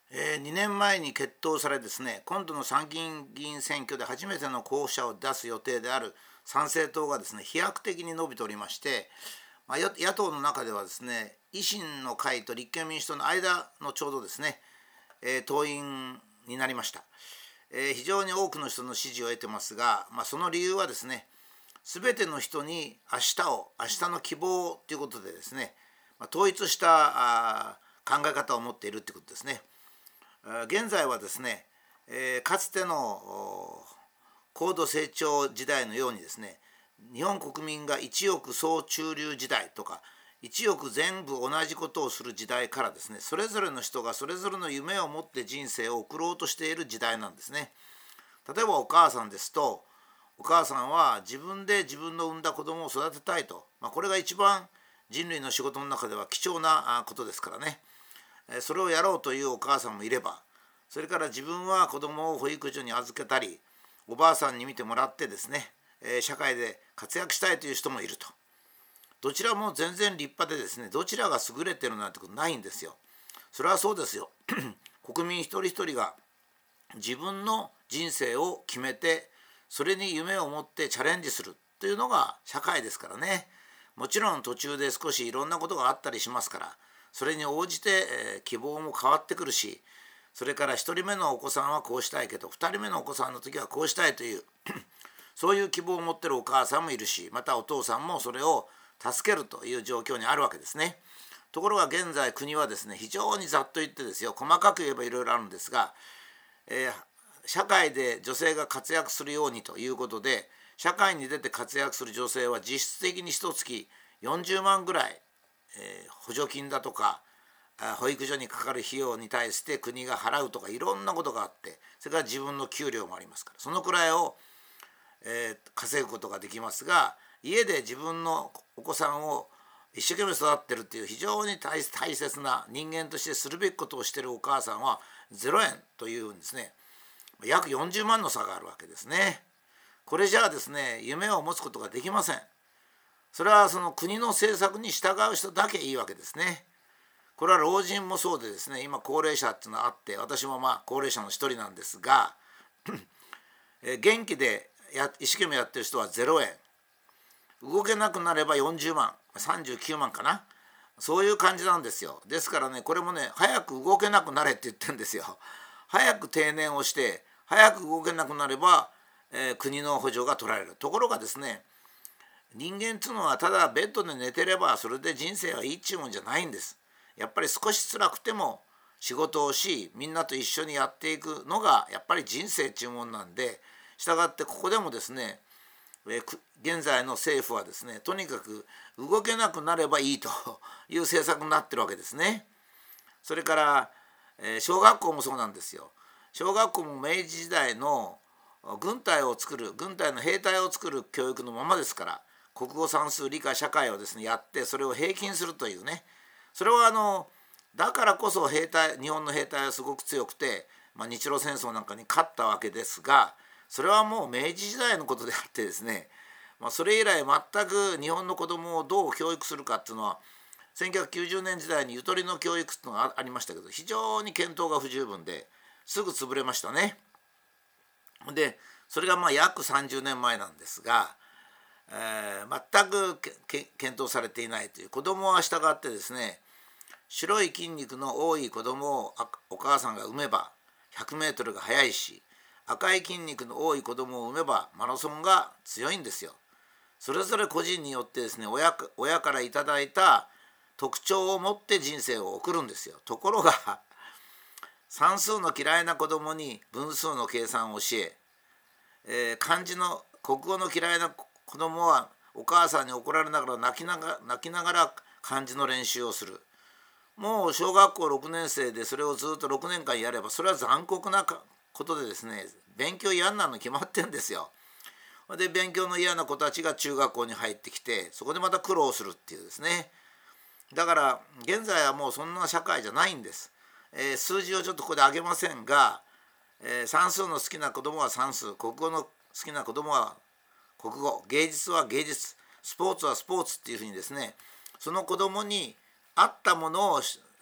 2年前に決闘されですね、今度の参議院議員選挙で初めての候補者を出す予定である参政党がですね、飛躍的に伸びておりまして、野党の中ではですね、維新の会と立憲民主党の間のちょうどですね、党員になりました。非常に多くの人の支持を得てますが、その理由はですね、すべての人に明日の希望ということでですね、統一した考え方を持っているということですね。現在はですね、かつての高度成長時代のようにですね、日本国民が一億総中流時代とか一億全部同じことをする時代からですね、それぞれの人がそれぞれの夢を持って人生を送ろうとしている時代なんですね。例えばお母さんですと、お母さんは自分で自分の産んだ子供を育てたいと、これが一番人類の仕事の中では貴重なことですからね。それをやろうというお母さんもいれば、それから自分は子供を保育所に預けたり、おばあさんに見てもらってですね、社会で活躍したいという人もいると。どちらも全然立派でですね、どちらが優れてるなんてことないんですよ。それはそうですよ。国民一人一人が自分の人生を決めて、それに夢を持ってチャレンジするというのが社会ですからね。もちろん途中で少しいろんなことがあったりしますから、それに応じて希望も変わってくるし、それから1人目のお子さんはこうしたいけど、2人目のお子さんの時はこうしたいというそういう希望を持っているお母さんもいるし、またお父さんもそれを助けるという状況にあるわけですね。ところが現在国はですね、非常にざっと言ってですよ、細かく言えばいろいろあるんですが、社会で女性が活躍するようにということで、社会に出て活躍する女性は実質的に1月40万ぐらい、補助金だとか保育所にかかる費用に対して国が払うとか、いろんなことがあって、それから自分の給料もありますから、そのくらいを、稼ぐことができますが、家で自分のお子さんを一生懸命育ってるっていう非常に大切な人間としてするべきことをしているお母さんは0円というんですね。約40万の差があるわけですね。これじゃあですね、夢を持つことができません。それはその国の政策に従う人だけいいわけですね。これは老人もそうでですね、今高齢者っていうのがあって、私も高齢者の一人なんですが元気で一生懸命やってる人は0円、動けなくなれば40万、39万かな、そういう感じなんですよ。ですからね、これもね、早く動けなくなれって言ってるんですよ。早く定年をして早く動けなくなれば、国の補助が取られる。ところがですね、人間っていうのはただベッドで寝てればそれで人生はいいっちゅうもんじゃないんです。やっぱり少し辛くても仕事をし、みんなと一緒にやっていくのがやっぱり人生っちゅうもんなんで、したがってここでもですね、現在の政府はですね、とにかく動けなくなればいいという政策になってるわけですね。それから、小学校もそうなんですよ。小学校も明治時代の軍隊の兵隊を作る教育のままですから、国語算数理科社会をですねやって、それを平均するというね、それはだからこそ日本の兵隊はすごく強くて、日露戦争なんかに勝ったわけですが、それはもう明治時代のことであってですね、それ以来全く日本の子どもをどう教育するかっていうのは、1990年時代にゆとりの教育っていうのがありましたけど、非常に検討が不十分ですぐ潰れましたね。でそれが約30年前なんですが、全く検討されていないという。子どもは従ってですね、白い筋肉の多い子どもをお母さんが産めば100メートルが速いし、赤い筋肉の多い子どもを産めばマラソンが強いんですよ。それぞれ個人によってですね、親からいただいた特徴を持って人生を送るんですよ。ところが算数の嫌いな子どもに分数の計算を教え、国語の嫌いな子どもはお母さんに怒られながら泣きながら漢字の練習をする。もう小学校6年生でそれをずっと6年間やれば、それは残酷なことでですね、勉強嫌になるの決まってんですよ。で勉強の嫌な子たちが中学校に入ってきて、そこでまた苦労するっていうですね。だから現在はもうそんな社会じゃないんです。数字をちょっとここで挙げませんが、算数の好きな子どもは算数、国語の好きな子どもは国語、芸術は芸術、スポーツはスポーツっていうふうにですね、その子どもに合ったものを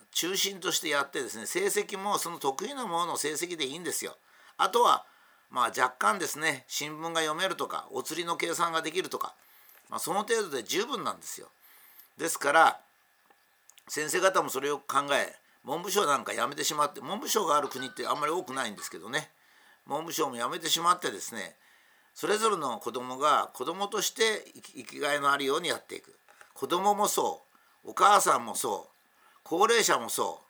中心としてやってですね、成績もその得意なものの成績でいいんですよ。あとは若干ですね、新聞が読めるとかお釣りの計算ができるとか、その程度で十分なんですよ。ですから先生方もそれを考え、文部省なんかやめてしまって、文部省がある国ってあんまり多くないんですけどね、文部省もやめてしまってですね、それぞれの子どもが子どもとして生きがいのあるようにやっていく。子どももそう、お母さんもそう、高齢者もそう。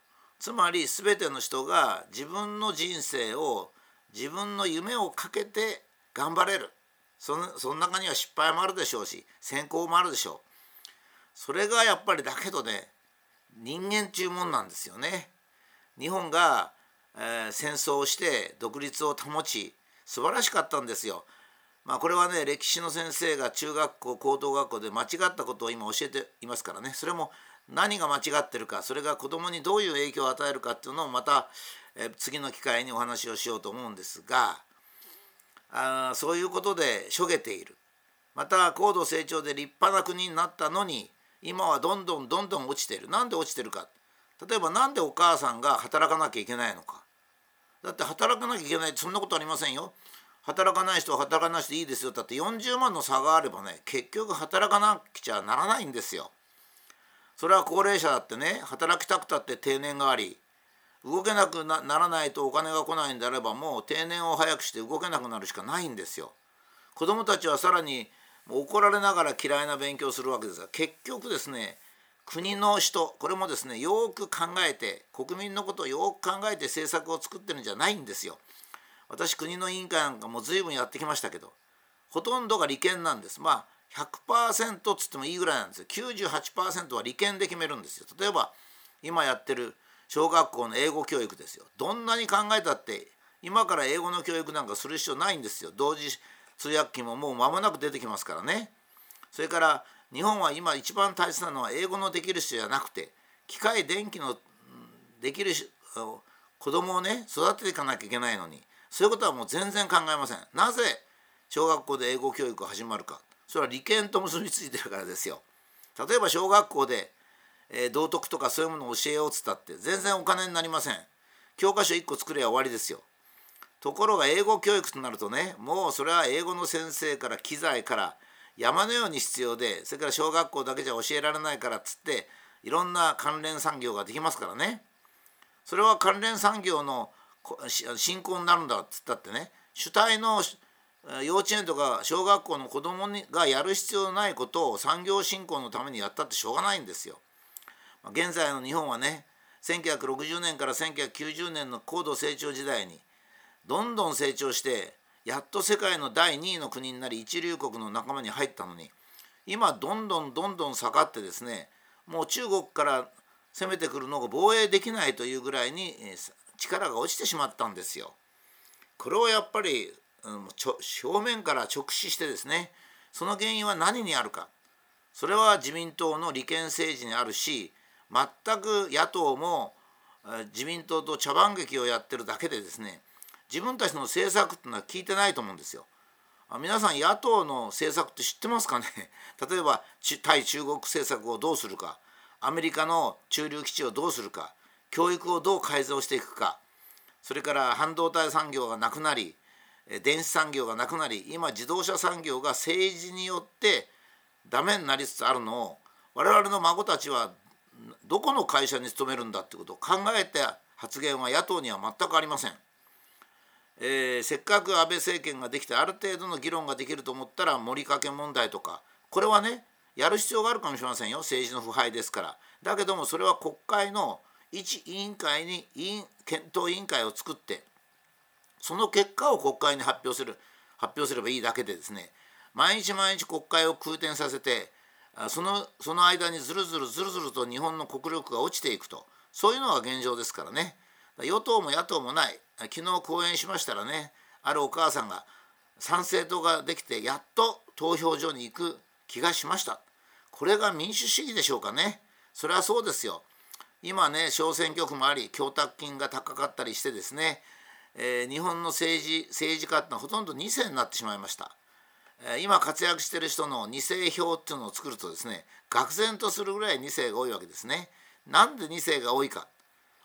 つまり全ての人が自分の人生を、自分の夢をかけて頑張れる。その中には失敗もあるでしょうし、成功もあるでしょう。それがやっぱり、だけどね、人間っていうもんなんですよね。日本が、戦争をして独立を保ち、素晴らしかったんですよ。これはね、歴史の先生が中学校高等学校で間違ったことを今教えていますからね。それも何が間違ってるか、それが子どもにどういう影響を与えるかっていうのをまた、次の機会にお話をしようと思うんですが、そういうことでしょげている。また高度成長で立派な国になったのに、今はどんどん落ちている。なんで落ちてるか。例えばなんでお母さんが働かなきゃいけないのか。だって働かなきゃいけないってそんなことありませんよ。働かない人は働かない人いいですよ。だって40万の差があればね、結局働かなくちゃならないんですよ。それは高齢者だってね、働きたくたって定年があり、動けなく ならないとお金が来ないんであれば、もう定年を早くして動けなくなるしかないんですよ。子どもたちはさらに怒られながら嫌いな勉強をするわけですが、結局ですね、国の人、これもですね、よく考えて、国民のことをよく考えて政策を作ってるんじゃないんですよ。私、国の委員会なんかも随分やってきましたけど、ほとんどが利権なんです。100% つってもいいぐらいなんですよ。98% は利権で決めるんですよ。例えば今やってる小学校の英語教育ですよ。どんなに考えたって今から英語の教育なんかする必要ないんですよ。同時通訳機ももう間もなく出てきますからね。それから日本は今一番大切なのは英語のできる人じゃなくて、機械電気のできる子供をね、育てていかなきゃいけないのに、そういうことはもう全然考えません。なぜ小学校で英語教育が始まるか。それは利権と結びついてるからですよ。例えば小学校で、道徳とかそういうものを教えようっつったって全然お金になりません。教科書1個作れば終わりですよ。ところが英語教育となるとね、もうそれは英語の先生から機材から山のように必要で、それから小学校だけじゃ教えられないからっつっていろんな関連産業ができますからね。それは関連産業の振興になるんだっつったってね、主体の幼稚園とか小学校の子どもがやる必要のないことを産業振興のためにやったってしょうがないんですよ。現在の日本はね、1960年から1990年の高度成長時代にどんどん成長して、やっと世界の第2位の国になり一流国の仲間に入ったのに、今どんどん下がってですね、もう中国から攻めてくるのが防衛できないというぐらいに力が落ちてしまったんですよ。これをやっぱり正面から直視してですね、その原因は何にあるか。それは自民党の利権政治にあるし、全く野党も自民党と茶番劇をやってるだけでですね、自分たちの政策っていうのは聞いてないと思うんですよ。皆さん野党の政策って知ってますかね。例えば対中国政策をどうするか、アメリカの駐留基地をどうするか、教育をどう改造していくか、それから半導体産業がなくなり、電子産業がなくなり、今自動車産業が政治によってダメになりつつあるのを、我々の孫たちはどこの会社に勤めるんだってことを考えた発言は野党には全くありません。せっかく安倍政権ができてある程度の議論ができると思ったら、盛りかけ問題とか、これはねやる必要があるかもしれませんよ。政治の腐敗ですから。だけどもそれは国会の一委員会に検討委員会を作って、その結果を国会に発表すればいいだけでですね、毎日国会を空転させて、その間にずるずると日本の国力が落ちていくと、そういうのが現状ですからね。与党も野党もない。昨日講演しましたらね、あるお母さんが参政党ができてやっと投票所に行く気がしました。これが民主主義でしょうかね。それはそうですよ。今ね、小選挙区もあり、供託金が高かったりしてですね、日本の政治家ってのはほとんど2世になってしまいました。今活躍している人の2世票っていうのを作るとですね、愕然とするぐらい2世が多いわけですね。なんで2世が多いか。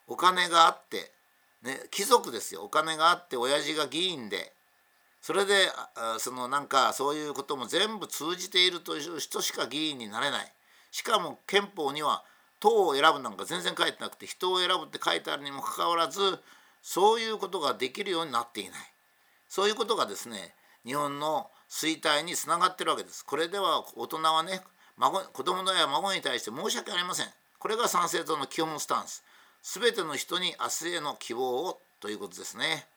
お金があって、貴族ですよ。お金があって親父が議員で、それでそういうことも全部通じているという人しか議員になれない。しかも憲法には党を選ぶなんか全然書いてなくて、人を選ぶって書いてあるにもかかわらず、そういうことができるようになっていない。そういうことがですね、日本の衰退につながってるわけです。これでは大人はね、子供や孫に対して申し訳ありません。これが参政党の基本スタンス。すべての人に明日への希望をということですね。